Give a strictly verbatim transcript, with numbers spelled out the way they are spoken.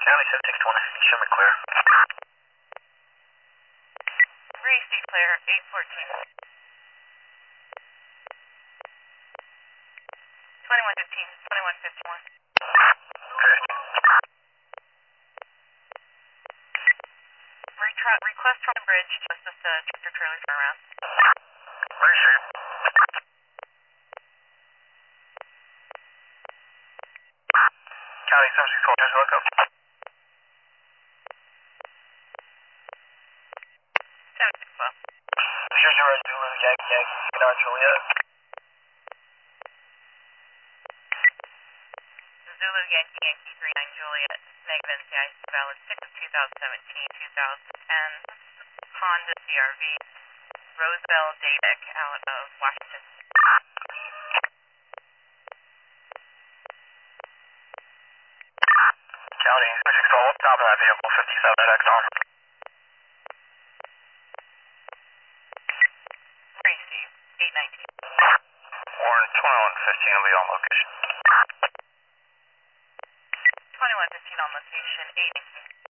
County seven six twenty, show me clear. Racy clear, eight fourteen. twenty-one fifteen, twenty-one fifty-one. Okay. Retra request from the bridge, just as the tractor trailers are around. Racy. County seven six twenty, just look up. seven six twelve. Zero zero Zulu, Yankee Yankee, Canard Juliet. Zulu Yankee Yankee three nine Juliet, negative N C I C valid six of two thousand seventeen, two thousand ten, Honda C R V, Roseville Dadeck out of Washington. County six six twelve, top of that vehicle, fifty-seven at Exxon. Racy, eight nineteen. Warren twenty-one fifteen will be on location. twenty-one fifteen on location, eight nineteen.